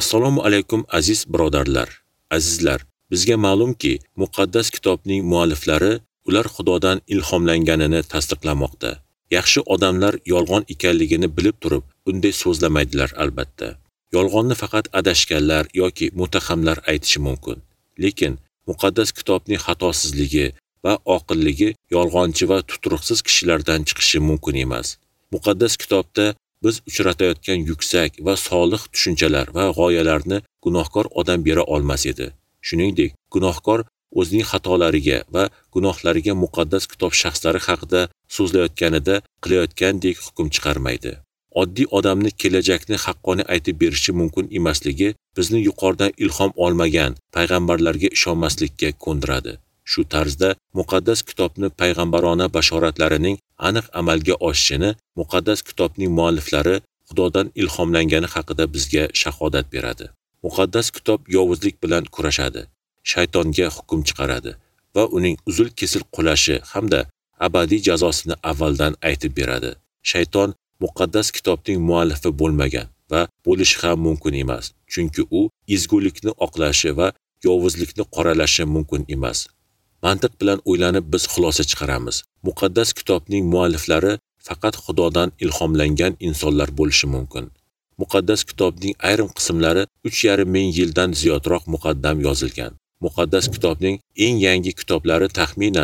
Assalomu alaykum aziz birodarlar, azizlar. Bizga ma'lumki, muqaddas kitobning mualliflari ular Xudodan ilhomlanganini tasdiqlamoqda. Yaxshi odamlar yolg'on ekanligini bilib turib, bunday so'zlamaydilar albatta. Yolg'onni faqat adashganlar yoki mutaxamlar aytishi mumkin. Lekin muqaddas kitobning xatosizligi va oqilligi yolg'onchi va tuturuqsiz kishilardan chiqishi mumkin emas. Muqaddas kitobda biz uchratayotgan yuksak va solih tushunchalar va g'oyalarni gunohkor odam bera olmas edi. Shuningdek, gunohkor o'zining xatolariga va gunohlariga muqaddas kitob shaxslari haqida so'zlayotganida qilayotgandek hukm chiqarmaydi. Oddiy odamni kelajakni haqqoniy aytib berishi mumkin emasligi bizni yuqoridan ilhom olmagan payg'ambarlarga ishonmaslikka ko'ndiradi. Shu tarzda muqaddas kitobni payg'ambarona bashoratlarining aniq amalga oshishini muqaddas kitobning mualliflari Xudodan ilhomlangani haqida bizga shahodat beradi. Muqaddas kitob yovuzlik bilan kurashadi, shaytonga hukm chiqaradi va uning uzil-kesil qulashi hamda abadiy jazosini avvaldan aytib beradi. Shayton muqaddas kitobning muallifi bo'lmagan va bo'lishi ham mumkin emas, chunki u ezgulikni oqlashi va yovuzlikni qoralashi mumkin emas. Mantiq bilan o'ylanib biz xulosa chiqaramiz. Muqaddas kitobning mualliflari faqat Xudodan ilhomlangan insonlar bo'lishi mumkin. Muqaddas kitobning ayrim qismlari 3,5 ming yildan ziyodroq muqaddam yozilgan. Muqaddas kitobning eng yangi kitoblari taxminan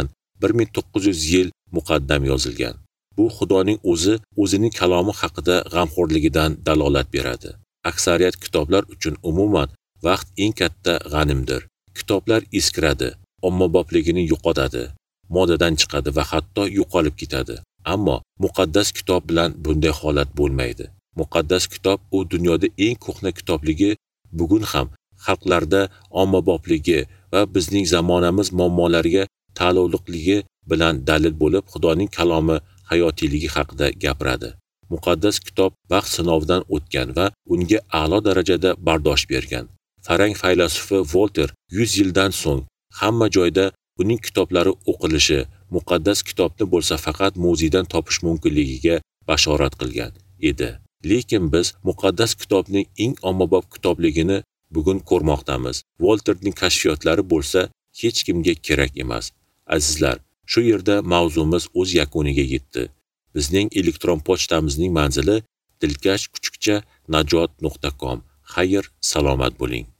1900 yil muqaddam yozilgan. Bu Xudoning o'zining kalomi haqida g'amxo'rligidan dalolat beradi. Aksariyat kitoblar uchun umuman vaqt eng katta g'animdir. Kitoblar eskiradi, ommabopligini yo'qotadi, modadan chiqadi va hatto yo'qolib ketadi. Ammo muqaddas kitob bilan bunday holat bo'lmaydi. Muqaddas kitob u dunyoda eng ko'hna kitobligi bugun ham xalqlarda ommabopligi va bizning zamonamiz muammolariga ta'alluqligi bilan dalil bo'lib Xudoning kalomi hayotiyligi haqida gapiradi. Muqaddas kitob vaqt sinovidan o'tgan va unga a'lo darajada bardosh bergan. Farang faylasufi Volter 100 yildan so'ng hamma joyda uning kitoblari o'qilishi, muqaddas kitobni bo'lsa faqat muzeydan topish mumkinligiga bashorat qilgan edi. Lekin biz muqaddas kitobning eng ommabop kitobligini bugun ko'rmoqdamiz. Volterning kashfiyotlari bo'lsa hech kimga kerak emas. Azizlar, shu yerda mavzumiz o'z yakuniga yetdi. Bizning elektron pochtamizning manzili dilkashkuchukcha najot.com. Xayr, salomat bo'ling.